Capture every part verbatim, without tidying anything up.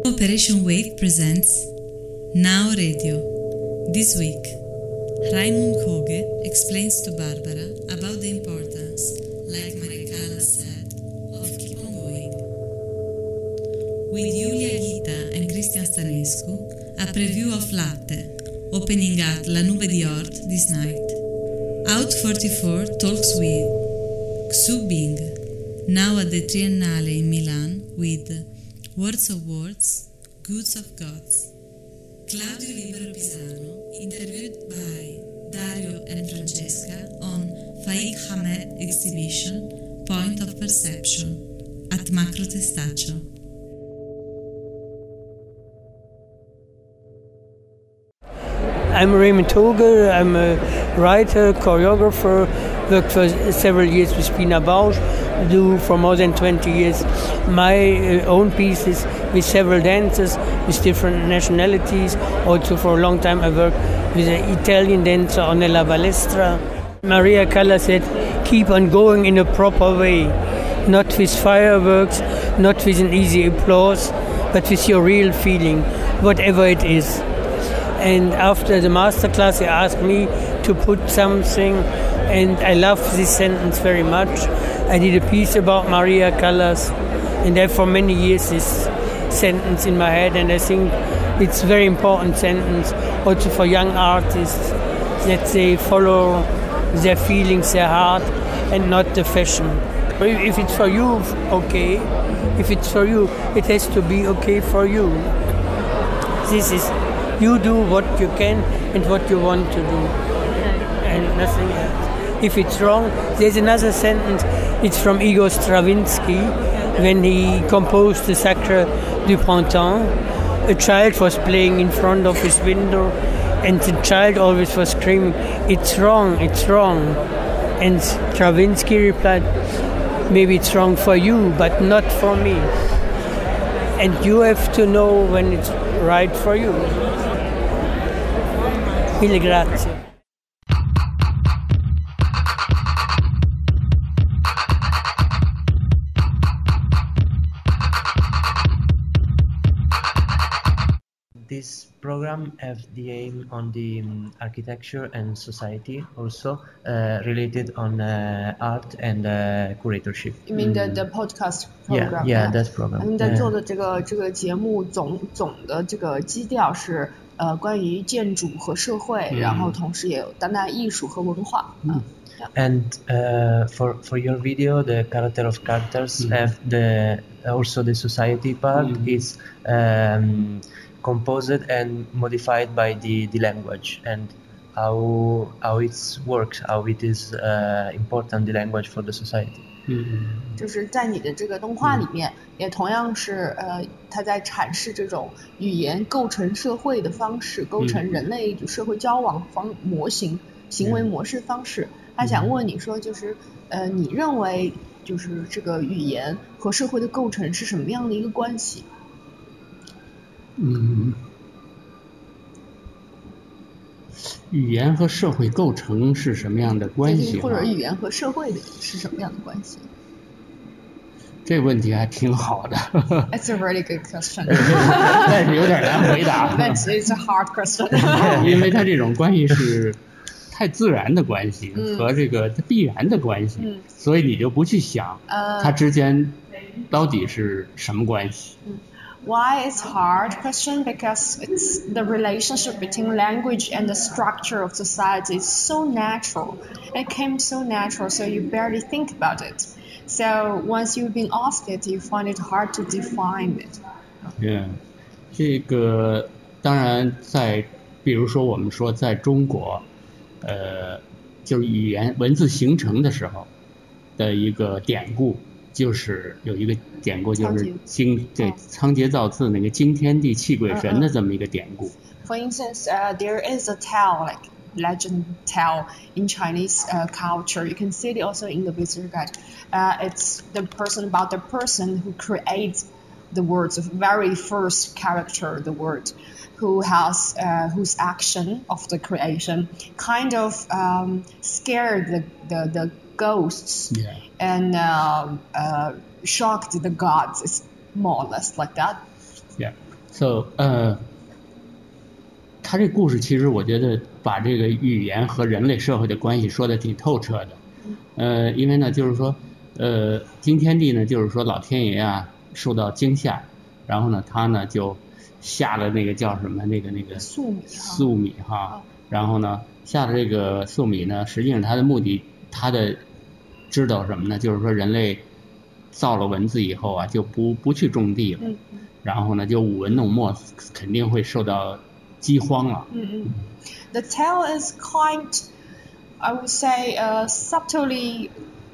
Operation Wake presents Now Radio. This week, Raimund Hoge explains to Barbara about the importance, like Maria Callas said, of keep on going. With Julia Ghita and Christian Stanescu, a preview of Latte, opening at La Nube di Ort this night. Out forty-four talks with Xu Bing, now at the Triennale in Milan with Words of Words, Goods of Gods. Claudio Libero Pisano, interviewed by Dario and Francesca on Faik Hamed exhibition Point of Perception at Macro Testaccio. I'm Raimund Hoge. I'm a writer, choreographer, worked for several years with Pina Bausch, do for more than twenty years my uh, own pieces with several dancers, with different nationalities. Also for a long time I worked with an Italian dancer, Ornella Balestra. Maria Callas said, keep on going in a proper way, not with fireworks, not with an easy applause, but with your real feeling, whatever it is. And after the masterclass, he asked me to put something, and I love this sentence very much. I did a piece about Maria Callas, and I have for many years this sentence in my head, and I think it's a very important sentence also for young artists, that they follow their feelings, their heart, and not the fashion. If it's for you, okay. If it's for you, it has to be okay for you. This is... You do what you can and what you want to do, and nothing else. If it's wrong, there's another sentence. It's from Igor Stravinsky, when he composed the Sacre du Printemps. A child was playing in front of his window, and the child always was screaming, "It's wrong, it's wrong." And Stravinsky replied, "Maybe it's wrong for you, but not for me. And you have to know when it's right for you." Mille grazie. This program has the aim on the um, architecture and society, also uh, related on uh, art and uh, curatorship. You mean the, the podcast program? Yeah, yeah, that program. 你在做的这个这个节目总总的这个基调是呃关于建筑和社会，然后同时也有当代艺术和文化。嗯。 And uh, for for your video, the character of characters mm-hmm. have the also the society part mm-hmm. is um, composed and modified by the, the language and how how it works, how it is uh, important the language for the society. 嗯，就是在你的这个动画里面，嗯、也同样是呃，他在阐释这种语言构成社会的方式，构成人类社会交往方模型、行为模式方式。他想问你说，就是呃，你认为就是这个语言和社会的构成是什么样的一个关系？ 嗯，语言和社会构成是什么样的关系？ 或者语言和社会的是什么样的关系？ 这个问题还挺好的。 It's a really good question. 但是有点难回答。 But it's a hard question. 因为它这种关系是太自然的关系、嗯、和这个必然的关系、嗯，所以你就不去想它之间到底是什么关系。 嗯Why it's hard question? Because it's the relationship between language and the structure of society is so natural. It came so natural, so you barely think about it. So once you've been asked it, you find it hard to define it. Yeah, 这个当然在，比如说我们说在中国，呃，就是语言文字形成的时候的一个典故。就是有一个典故，就是惊对仓颉造字那个惊天地泣鬼神的这么一个典故。 For instance, uh, there is a tale like legend tale in Chinese uh, culture. You can see it also in the visitor guide. Uh, it's the person about the person who creates the words, the very first character, the word, who has uh, whose action of the creation kind of um, scared the the, the ghosts yeah. and uh, uh, shocked the gods. It's more or less like that. Yeah. So 呃，他这故事其实我觉得把这个语言和人类社会的关系说得挺透彻的。呃，因为呢就是说，呃，惊天地呢就是说老天爷啊受到惊吓，然后呢他呢就下了那个叫什么那个那个粟米哈， 粟米哈，然后呢下了这个粟米呢，实际上他的目的，他的知道什么呢？就是说人类造了文字以后啊，就不不去种地了， 嗯， 然后呢就舞文弄墨，肯定会受到饥荒了。 嗯嗯。The tale is kind, I would say, uh, subtly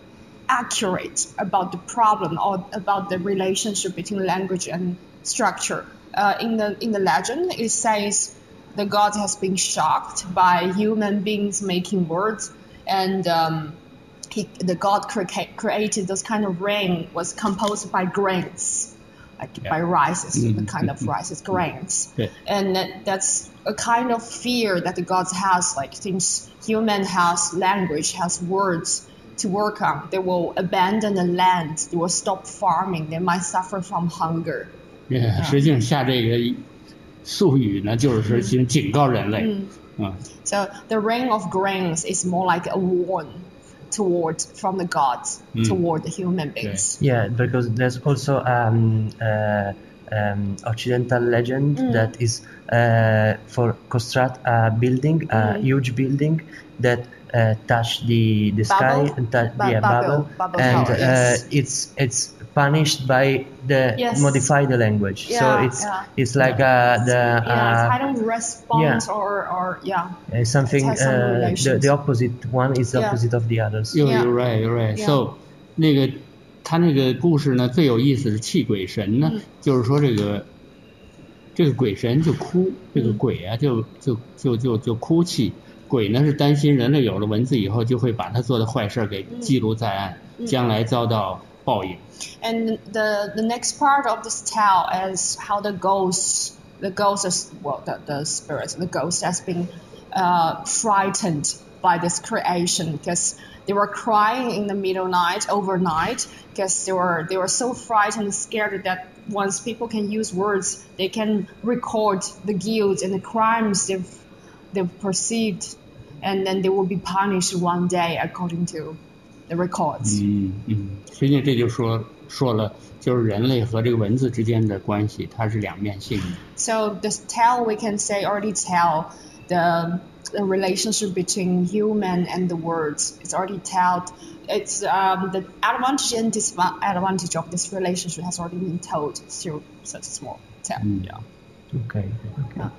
accurate about the problem or about the relationship between language and structure. Uh, in the in the legend, it says the god has been shocked by human beings making words, and um, he, the god cre- created this kind of rain was composed by grains, like Yeah. by rices, Mm-hmm. the kind of rices, grains, Yeah. and that, that's a kind of fear that the gods has, like since human has language, has words to work on, they will abandon the land, they will stop farming, they might suffer from hunger. 呃，实际上下这个宿语呢，就是说先警告人类。 嗯嗯 So the rain of grains is more like a warn toward from the gods Mm. toward the human beings. Yeah, because there's also um, uh, um, Occidental legend Mm. that is uh, for construct a building, a Mm. huge building that uh, touch the the sky Bubble? and touch Bu- yeah, bubble, bubble, bubble and tower, uh, yes. it's it's punished by the Yes. modify the language. Yeah, so it's yeah. it's like uh, the Yeah, uh, kind of response yeah. or or yeah. uh, something It has some uh, the, relations. the opposite one is the Yeah. opposite of the others. You're, Yeah. you're right, you're right. Yeah. So 那个他那个故事呢，最有意思是气鬼神呢， 嗯就是说这个这个鬼神就哭，这个鬼啊就就就就就哭泣。鬼呢是担心人类有了文字以后，就会把他做的坏事给记录在案，将来遭到报应。 And the the next part of this tale is how the ghosts, the ghosts, is, well, the, the spirits, the ghost has been uh, frightened by this creation because they were crying in the middle night, overnight, because they were they were so frightened and scared that once people can use words, they can record the guilt and the crimes they've they've perceived, and then they will be punished one day according to the records. 嗯嗯，实际上这就说说了，就是人类和这个文字之间的关系，它是两面性的。 So this tell we can say already tell the the relationship between human and the words. It's already told. It's um, the advantage and disadvantage of this relationship has already been told through such a small tale. Mm. Yeah. Okay. Okay.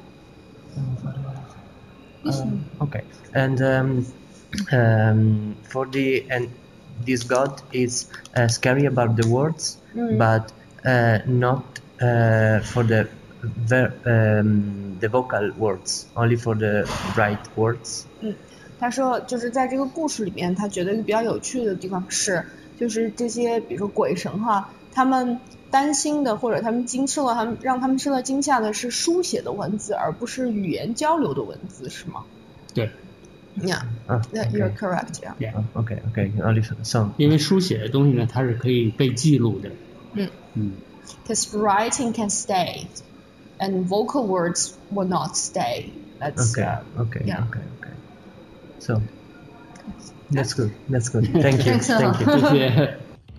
Um, okay. And um, um, for the and this god is uh, scary about the words, Mm. but uh, not uh, for the ver- um, the vocal words, only for the right words. 他说，就是在这个故事里面，他觉得比较有趣的地方是，就是这些比如说鬼神哈，他们担心的或者他们惊受了他们让他们受到惊吓的是书写的文字，而不是语言交流的文字，是吗？ 对， Yeah, Ah, that you're okay. correct. Yeah. Yeah. Oh, okay. Okay. Only some. 因为书写的东西呢，它是可以被记录的。 嗯嗯 Because writing can stay, and vocal words will not stay. That's Okay. uh, Okay. yeah. Okay. Okay. So that's good. That's good. Thank you. Thanks a Thank lot. you. 谢谢。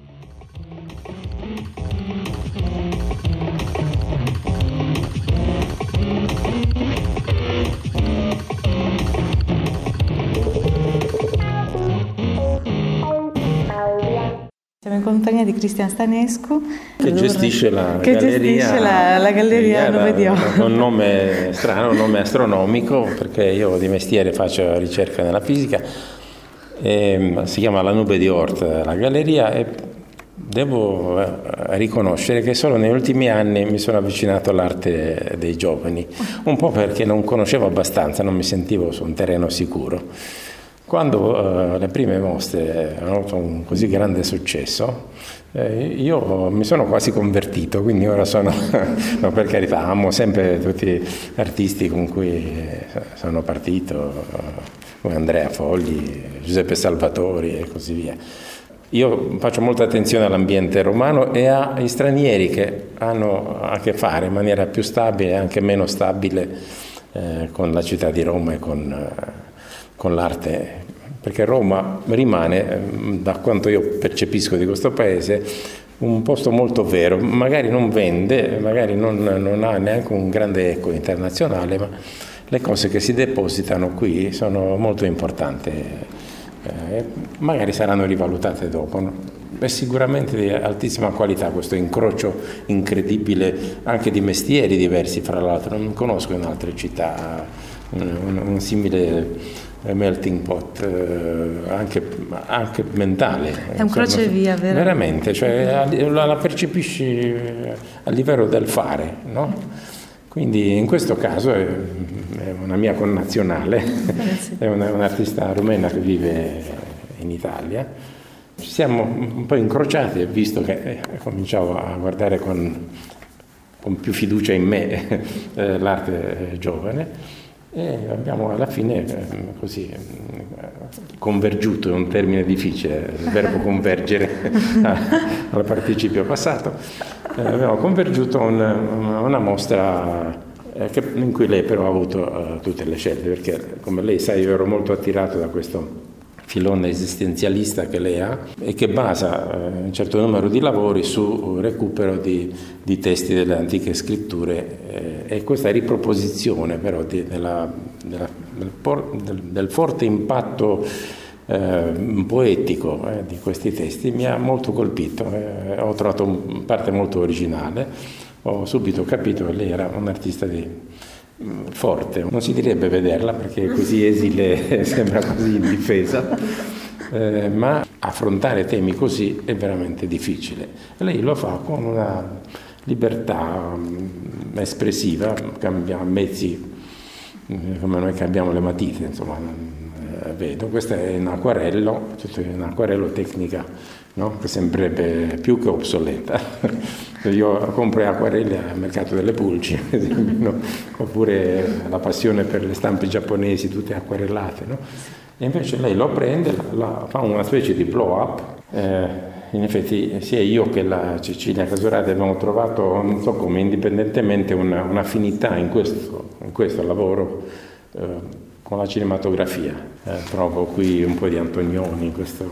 Siamo in compagnia di Cristian Stanescu che gestisce la che galleria, gestisce la, la galleria la- Nube di Orte. con un nome strano, un nome astronomico, perché io di mestiere faccio ricerca nella fisica. E si chiama La Nube di Orte la galleria, e devo eh, riconoscere che solo negli ultimi anni mi sono avvicinato all'arte dei giovani, un po' perché non conoscevo abbastanza, non mi sentivo su un terreno sicuro. Quando eh, le prime mostre hanno avuto un così grande successo, eh, io mi sono quasi convertito, quindi ora sono, no, per carità, amo sempre tutti gli artisti con cui sono partito, come Andrea Fogli, Giuseppe Salvatori e così via. io faccio molta attenzione all'ambiente romano e agli stranieri che hanno a che fare in maniera più stabile e anche meno stabile eh, con la città di Roma e con, eh, con l'arte, perché Roma rimane, eh, da quanto io percepisco di questo paese, un posto molto vero, magari non vende, magari non, non ha neanche un grande eco internazionale, ma le cose che si depositano qui sono molto importanti. Eh, magari saranno rivalutate dopo, no? È sicuramente di altissima qualità questo incrocio incredibile anche di mestieri diversi, fra l'altro non conosco in altre città un, un, un simile melting pot eh, anche, anche mentale. È un crocevia, vero? Veramente, cioè, la, la percepisci a livello del fare, no? Quindi in questo caso è una mia connazionale, è una, un'artista rumena che vive in Italia. Ci siamo un po' incrociati e visto che cominciavo a guardare con, con più fiducia in me eh, l'arte giovane e abbiamo alla fine eh, così convergiuto, è un termine difficile, il verbo convergere al participio passato. Eh, abbiamo convergiuto una, una mostra eh, che, in cui lei però ha avuto uh, tutte le scelte, perché come lei sa io ero molto attirato da questo filone esistenzialista che lei ha e che basa uh, un certo numero di lavori su recupero di, di testi delle antiche scritture eh, e questa riproposizione però di, della, della, del, por, del, del forte impatto Eh, poetico eh, di questi testi mi ha molto colpito, eh, ho trovato un, parte molto originale, ho subito capito che lei era un artista di, mh, forte, non si direbbe vederla perché così esile sembra così indifesa, eh, ma affrontare temi così è veramente difficile e lei lo fa con una libertà mh, espressiva, cambia mezzi mh, come noi cambiamo le matite, insomma. Vedo, questo è un acquarello, cioè un acquarello tecnica, no? Che sembrerebbe più che obsoleta. Io compro acquarelli al mercato delle pulci, no? Oppure la passione per le stampe giapponesi, tutte acquarellate, no? E invece lei lo prende, la, la, fa una specie di blow-up. Eh, in effetti sia io che la Cecilia Casurati abbiamo trovato, non so come, indipendentemente una, un'affinità in questo, in questo lavoro eh, con la cinematografia. Eh, trovo qui un po' di Antonioni in questo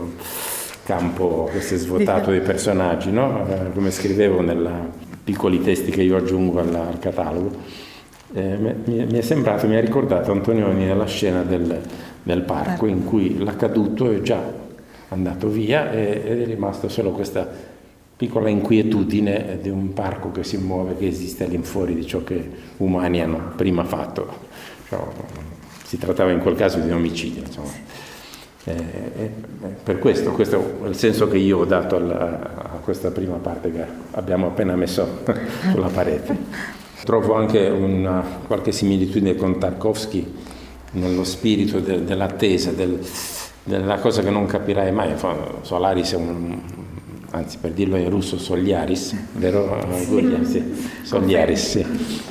campo che si è svuotato dei personaggi, no? Eh, come scrivevo nei piccoli testi che io aggiungo al, al catalogo. Eh, mi, mi è sembrato, mi ha ricordato Antonioni nella scena del, del parco in cui l'accaduto è già andato via e, ed è rimasto solo questa piccola inquietudine di un parco che si muove, che esiste all'infuori di ciò che umani hanno prima fatto. Cioè, si trattava in quel caso di un omicidio, insomma. Eh, eh, per questo, questo è il senso che io ho dato alla, a questa prima parte che abbiamo appena messo sulla parete. Trovo anche una, qualche similitudine con Tarkovsky nello spirito de, dell'attesa, del, della cosa che non capirai mai. Solaris è un, anzi per dirlo in russo, Soliaris, vero? Sì. Sì. Soliaris, sì.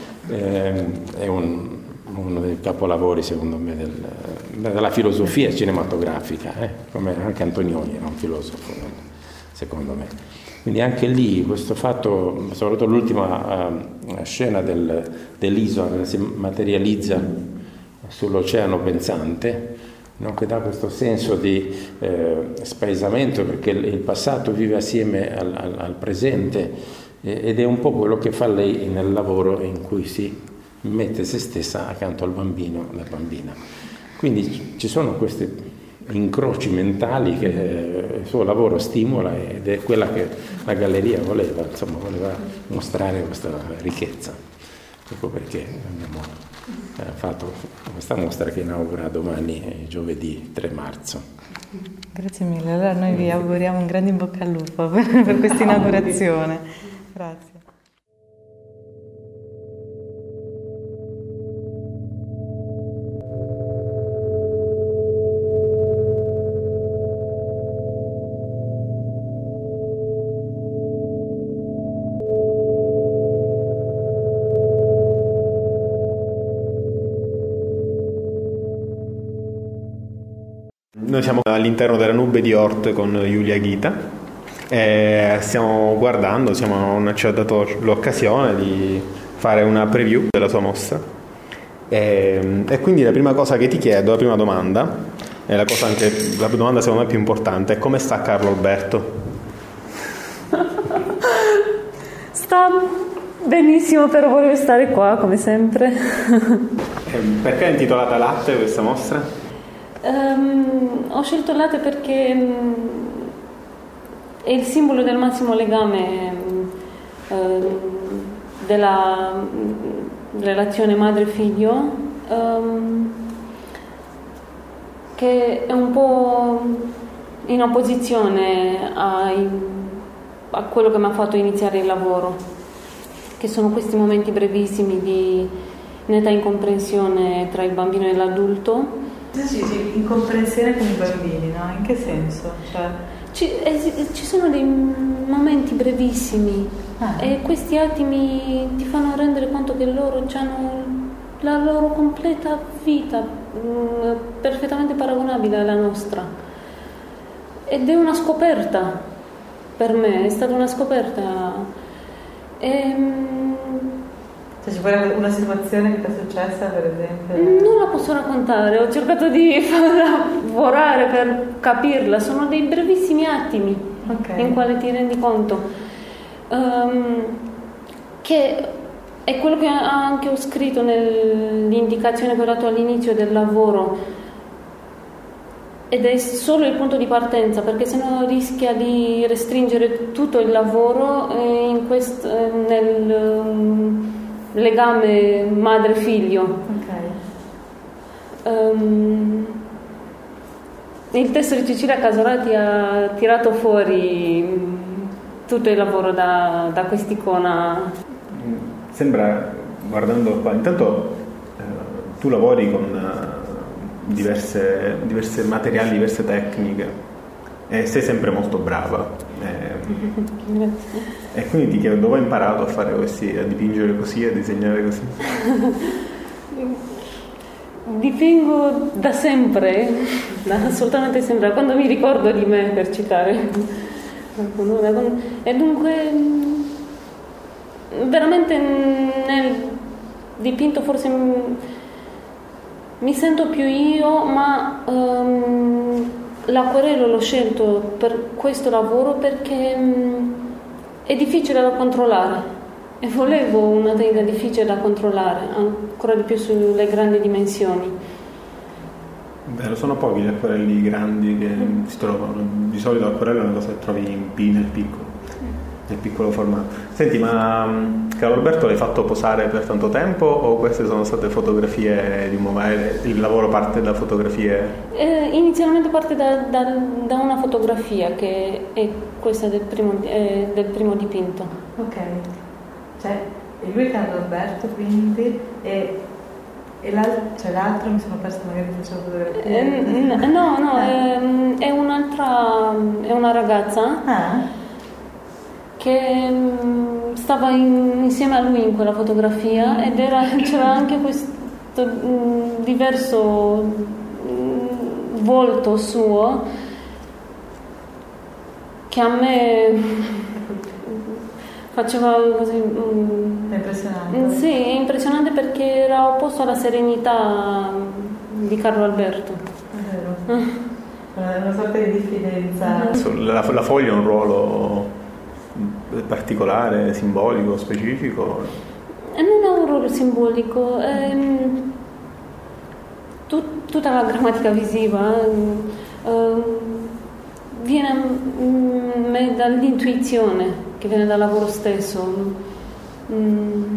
Eh, è un uno dei capolavori secondo me del, della filosofia cinematografica, eh? Come anche Antonioni era un filosofo secondo me, quindi anche lì questo fatto, soprattutto l'ultima uh, scena del, dell'isola che si materializza sull'oceano pensante, no? Che dà questo senso di eh, spaesamento perché il, il passato vive assieme al, al, al presente eh, ed è un po' quello che fa lei nel lavoro in cui si mette se stessa accanto al bambino, alla bambina. Quindi ci sono questi incroci mentali che il suo lavoro stimola ed è quella che la galleria voleva, insomma, voleva mostrare questa ricchezza. Ecco perché abbiamo fatto questa mostra che inaugura domani, giovedì tre marzo. Grazie mille, allora noi vi auguriamo un grande in bocca al lupo per, per questa inaugurazione. Grazie. noi siamo all'interno della nube di Oort con Julia Ghita e stiamo guardando, siamo, ci ha dato l'occasione di fare una preview della sua mostra e, e quindi la prima cosa che ti chiedo, la prima domanda, è la cosa anche la domanda secondo me più importante, è come sta Carlo Alberto? Sta benissimo, però volevo stare qua come sempre. Perché è intitolata Latte questa mostra? Um, ho scelto latte perché um, è il simbolo del massimo legame um, della um, relazione madre-figlio, um, che è un po' in opposizione ai, a quello che mi ha fatto iniziare il lavoro, che sono questi momenti brevissimi di netta incomprensione tra il bambino e l'adulto. Sì, sì, incomprensione con i bambini, no? In che senso? Cioè... Ci, eh, ci sono dei momenti brevissimi ah. e questi attimi ti fanno rendere conto che loro hanno la loro completa vita, mh, perfettamente paragonabile alla nostra. Ed è una scoperta per me, è stata una scoperta. E, Cioè, ci vuole una situazione che ti è successa, per esempio? Non la posso raccontare, ho cercato di lavorare per capirla, sono dei brevissimi attimi okay. in quali ti rendi conto um, che è quello che anche ho scritto nell'indicazione che ho dato all'inizio del lavoro, ed è solo il punto di partenza, perché sennò rischia di restringere tutto il lavoro in quest, nel um, legame madre-figlio. Okay. Um, il testo di Cecilia Casolati ha tirato fuori tutto il lavoro da, da quest'icona. Sembra, guardando qua, intanto eh, tu lavori con eh, diverse, diverse materiali, diverse tecniche e sei sempre molto brava. Eh, e quindi ti chiedo dove hai imparato a fare questi, a dipingere così, a disegnare così? Dipingo da sempre, da assolutamente sempre, quando mi ricordo di me, per citare qualcuno. E dunque veramente nel dipinto forse mi sento più io, ma um, l'acquarello l'ho scelto per questo lavoro perché um, è difficile da controllare e volevo una tecnica difficile da controllare, ancora di più sulle grandi dimensioni. Beh, sono pochi gli acquarelli grandi che mm. si trovano, di solito l'acquarello è una cosa che trovi in P nel piccolo, nel piccolo formato. Senti, ma Carlo Alberto l'hai fatto posare per tanto tempo o queste sono state fotografie di un momento, il lavoro parte da fotografie? Eh, inizialmente parte da, da, da una fotografia che è questa del primo, eh, del primo dipinto. Ok, cioè lui Carlo Alberto quindi e, e l'altro, cioè l'altro mi sono persa, magari facevo fotografie. Eh, no, no, eh. è, è un'altra, è una ragazza. Ah. Che mh, stava in, insieme a lui in quella fotografia ed era, c'era anche questo mh, diverso mh, volto suo che a me faceva così mh, è impressionante. Sì, è impressionante perché era opposto alla serenità di Carlo Alberto. È vero. Una sorta di diffidenza. La, la foglia ha un ruolo particolare, simbolico, specifico? E non ha un ruolo simbolico, ehm, tut, tutta la grammatica visiva ehm, viene mm, dall'intuizione che viene dal lavoro stesso. Mm,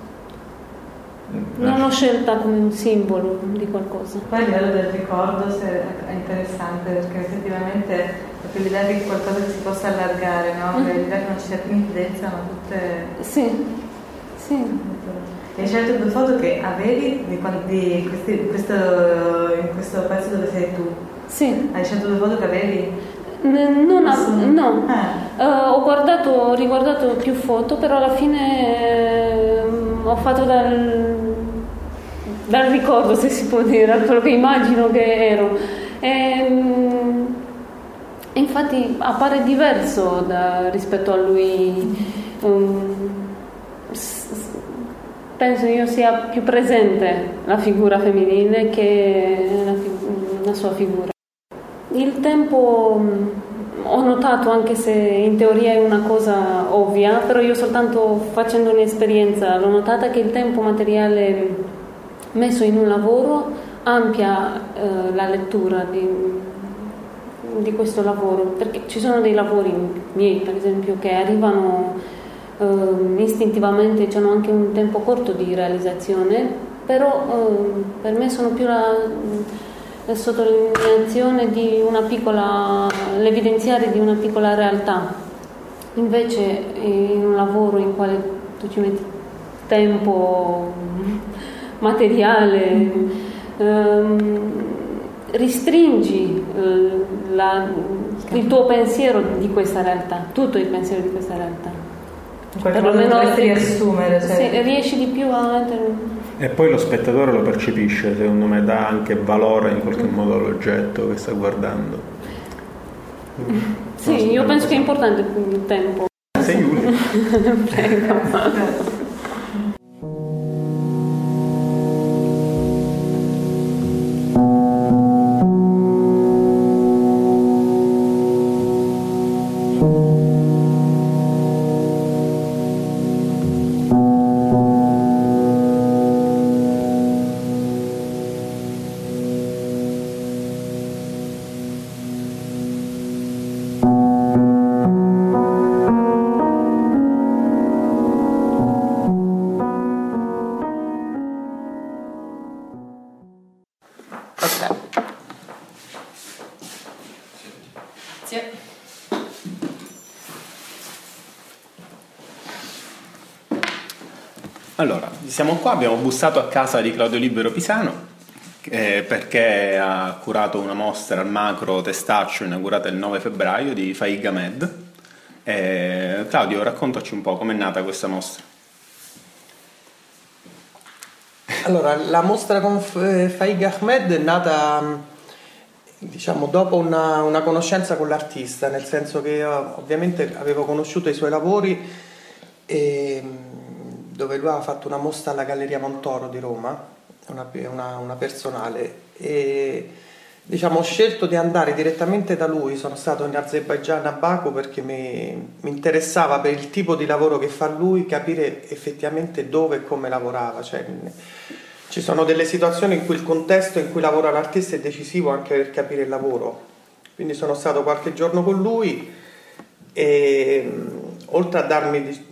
non l'ho scelta come un simbolo di qualcosa. Poi a livello del ricordo è interessante perché effettivamente l'idea di qualcosa che si possa allargare, no? Mm-hmm. L'idea che non ci sia più incidenza, ma tutte... Sì, sì. E hai scelto due foto che avevi di, di questi, questo, in questo pezzo dove sei tu. Sì. Hai scelto due foto che avevi? N- non ha, no. Eh. Uh, ho guardato, ho riguardato più foto, però alla fine eh, ho fatto dal, dal ricordo, se si può dire, da quello che immagino che ero. E, infatti appare diverso da, rispetto a lui. Um, penso io sia più presente la figura femminile che la, la sua figura. Il tempo ho notato, anche se in teoria è una cosa ovvia, però io soltanto facendo un'esperienza l'ho notata, che il tempo materiale messo in un lavoro amplia eh, la lettura di, di questo lavoro, perché ci sono dei lavori miei, per esempio, che arrivano Uh, istintivamente, hanno anche un tempo corto di realizzazione, però uh, per me sono più la, la sottolineazione di una piccola, l'evidenziare di una piccola realtà. Invece in un lavoro in quale tu ci metti tempo materiale, um, ristringi uh, la, il tuo pensiero di questa realtà, tutto il pensiero di questa realtà. In qualche modo potresti riassumere, cioè. Sì, riesci di più a... E poi lo spettatore lo percepisce, secondo me dà anche valore in qualche modo all'oggetto che sta guardando. Sì, so, io penso che è importante il tempo. Sei Giulia. Prego. Allora, siamo qua, abbiamo bussato a casa di Claudio Libero Pisano eh, perché ha curato una mostra al Macro Testaccio inaugurata il nove febbraio di Faiga Med. Eh, Claudio, raccontaci un po' com'è nata questa mostra. Allora, la mostra con Faiga Ahmed è nata, diciamo, dopo una, una conoscenza con l'artista, nel senso che io, ovviamente avevo conosciuto i suoi lavori e, dove lui aveva fatto una mostra alla Galleria Montoro di Roma, una, una, una personale, e diciamo ho scelto di andare direttamente da lui. Sono stato in Azerbaigian, a Baku, perché mi, mi interessava, per il tipo di lavoro che fa lui, capire effettivamente dove e come lavorava. Cioè, ci sono delle situazioni in cui il contesto in cui lavora l'artista è decisivo anche per capire il lavoro. Quindi sono stato qualche giorno con lui e oltre a darmi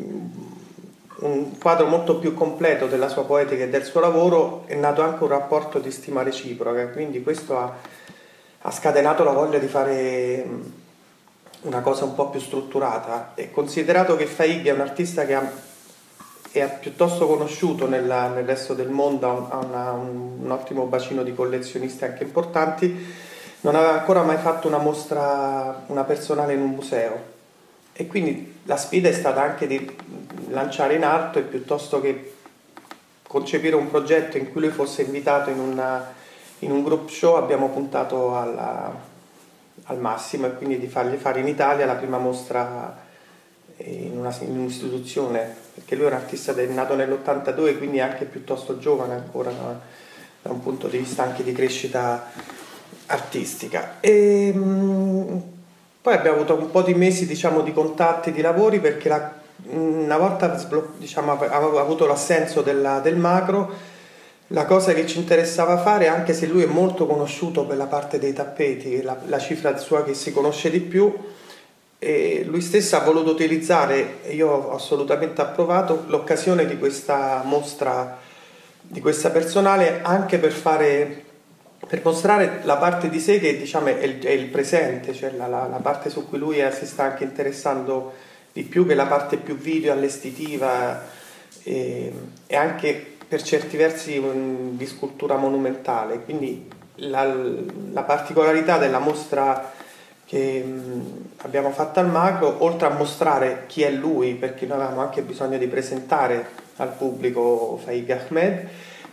un quadro molto più completo della sua poetica e del suo lavoro, è nato anche un rapporto di stima reciproca, quindi questo ha, ha scatenato la voglia di fare una cosa un po' più strutturata. E considerato che Faiga è un artista che ha, è piuttosto conosciuto nella, nel resto del mondo, ha una, un, un ottimo bacino di collezionisti anche importanti, non aveva ancora mai fatto una mostra, una personale in un museo. E quindi la sfida è stata anche di lanciare in alto e piuttosto che concepire un progetto in cui lui fosse invitato in, una, in un group show, abbiamo puntato alla, al massimo, e quindi di fargli fare in Italia la prima mostra in, una, in un'istituzione, perché lui è un artista del, nato nell'ottantadue, quindi è anche piuttosto giovane ancora da, da un punto di vista anche di crescita artistica. E, poi abbiamo avuto un po' di mesi, diciamo, di contatti, di lavori, perché la, una volta, diciamo, avevo avuto l'assenso della, del Macro, la cosa che ci interessava fare, anche se lui è molto conosciuto per la parte dei tappeti, la, la cifra sua che si conosce di più, e lui stesso ha voluto utilizzare, e io ho assolutamente approvato, l'occasione di questa mostra, di questa personale, anche per fare... per mostrare la parte di sé che, diciamo, è il, è il presente, cioè la, la, la parte su cui lui è, si sta anche interessando di più, che è la parte più video, allestitiva e, e anche per certi versi um, di scultura monumentale. Quindi la, la particolarità della mostra che um, abbiamo fatto al Macro, oltre a mostrare chi è lui, perché noi avevamo anche bisogno di presentare al pubblico Faiga Ahmed,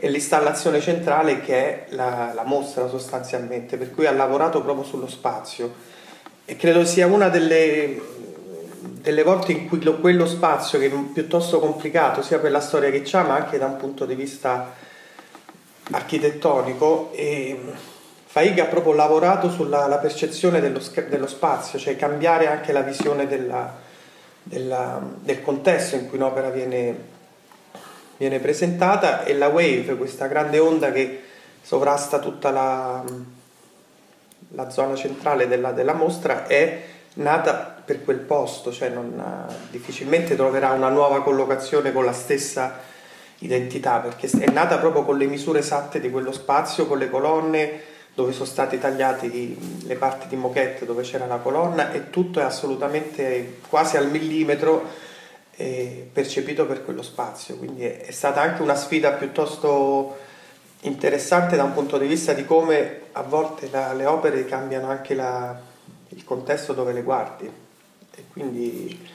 e l'installazione centrale che è la, la mostra sostanzialmente, per cui ha lavorato proprio sullo spazio e credo sia una delle, delle volte in cui lo, quello spazio, che è piuttosto complicato sia per la storia che c'ha ma anche da un punto di vista architettonico, e Faiga ha proprio lavorato sulla la percezione dello, dello spazio, cioè cambiare anche la visione della, della, del contesto in cui un'opera viene, viene presentata, e la wave, questa grande onda che sovrasta tutta la, la zona centrale della, della mostra, è nata per quel posto, cioè non, difficilmente troverà una nuova collocazione con la stessa identità, perché è nata proprio con le misure esatte di quello spazio, con le colonne dove sono stati tagliati le parti di moquette dove c'era la colonna, e tutto è assolutamente quasi al millimetro eh, percepito per quello spazio, quindi è, è stata anche una sfida piuttosto interessante da un punto di vista di come a volte la, le opere cambiano anche la, il contesto dove le guardi, e quindi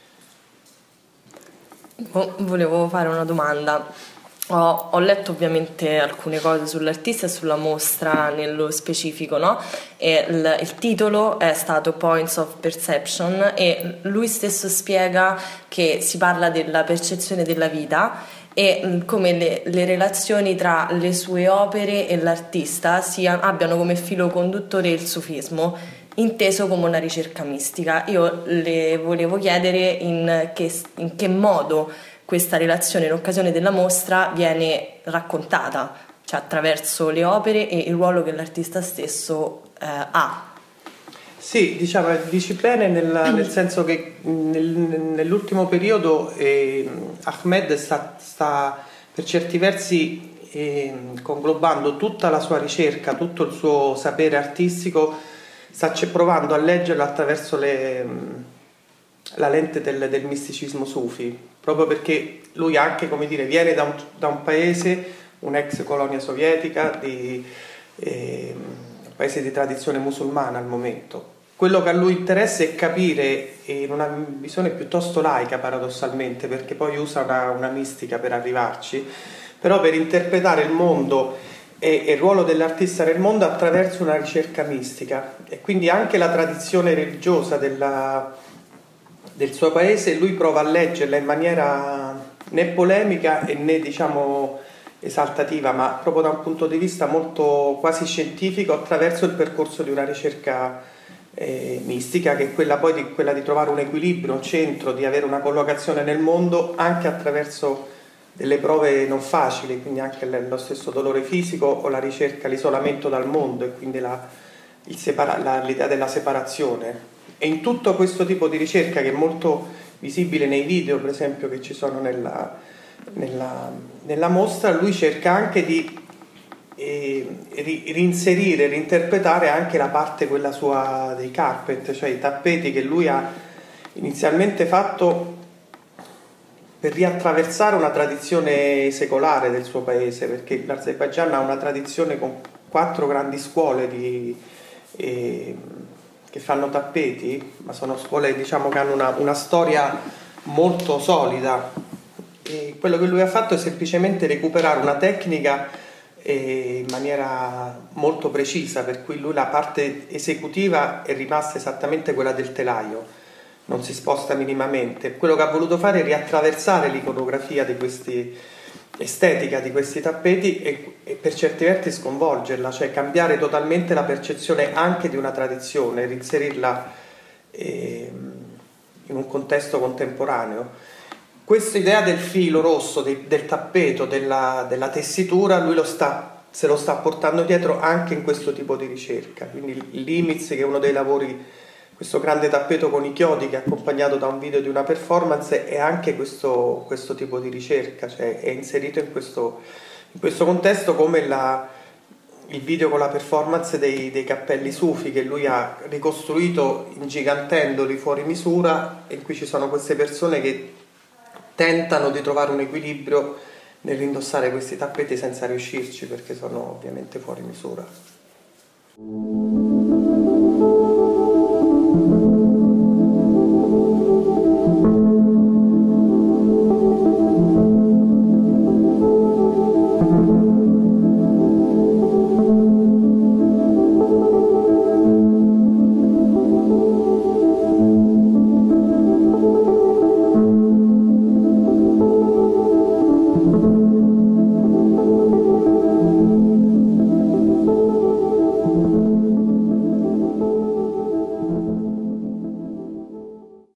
volevo fare una domanda. Ho, ho letto ovviamente alcune cose sull'artista e sulla mostra nello specifico, no? E il, il titolo è stato Points of Perception, e lui stesso spiega che si parla della percezione della vita e come le, le relazioni tra le sue opere e l'artista sia, abbiano come filo conduttore il sufismo, inteso come una ricerca mistica. Io le volevo chiedere in che, in che modo questa relazione in occasione della mostra viene raccontata, cioè attraverso le opere e il ruolo che l'artista stesso eh, ha. Sì, diciamo, dici bene nel, nel senso che nel, nell'ultimo periodo eh, Ahmed sta, sta per certi versi eh, conglobando tutta la sua ricerca, tutto il suo sapere artistico, sta provando a leggerlo attraverso le, la lente del, del misticismo sufi, proprio perché lui anche, come dire, viene da un, da un paese, un'ex colonia sovietica, di, eh, un paese di tradizione musulmana al momento. Quello che a lui interessa è capire, in una visione piuttosto laica paradossalmente, perché poi usa una, una mistica per arrivarci, però per interpretare il mondo e, e il ruolo dell'artista nel mondo attraverso una ricerca mistica, e quindi anche la tradizione religiosa della del suo paese lui prova a leggerla in maniera né polemica e né diciamo esaltativa, ma proprio da un punto di vista molto quasi scientifico, attraverso il percorso di una ricerca eh, mistica, che è quella poi di, quella di trovare un equilibrio, un centro, di avere una collocazione nel mondo anche attraverso delle prove non facili, quindi anche lo stesso dolore fisico o la ricerca, l'isolamento dal mondo, e quindi la, il separa, la, l'idea della separazione. E in tutto questo tipo di ricerca, che è molto visibile nei video per esempio che ci sono nella, nella, nella mostra, lui cerca anche di eh, ri, reinserire, reinterpretare anche la parte quella sua dei carpet, cioè i tappeti che lui ha inizialmente fatto per riattraversare una tradizione secolare del suo paese, perché l'Azerbaigian ha una tradizione con quattro grandi scuole di eh, che fanno tappeti, ma sono scuole diciamo che hanno una, una storia molto solida, e quello che lui ha fatto è semplicemente recuperare una tecnica eh, in maniera molto precisa, per cui lui la parte esecutiva è rimasta esattamente quella del telaio, non si sposta minimamente. Quello che ha voluto fare è riattraversare l'iconografia di questi estetica di questi tappeti e, e per certi versi sconvolgerla, cioè cambiare totalmente la percezione anche di una tradizione, reinserirla eh, in un contesto contemporaneo. Questa idea del filo rosso, de, del tappeto, della, della tessitura, lui lo sta, se lo sta portando dietro anche in questo tipo di ricerca. Quindi il Limits, che è uno dei lavori, questo grande tappeto con i chiodi che è accompagnato da un video di una performance, è anche questo, questo tipo di ricerca, cioè è inserito in questo, in questo contesto, come la, il video con la performance dei, dei cappelli sufi che lui ha ricostruito ingigantendoli fuori misura, in cui ci sono queste persone che tentano di trovare un equilibrio nell'indossare questi tappeti senza riuscirci, perché sono ovviamente fuori misura.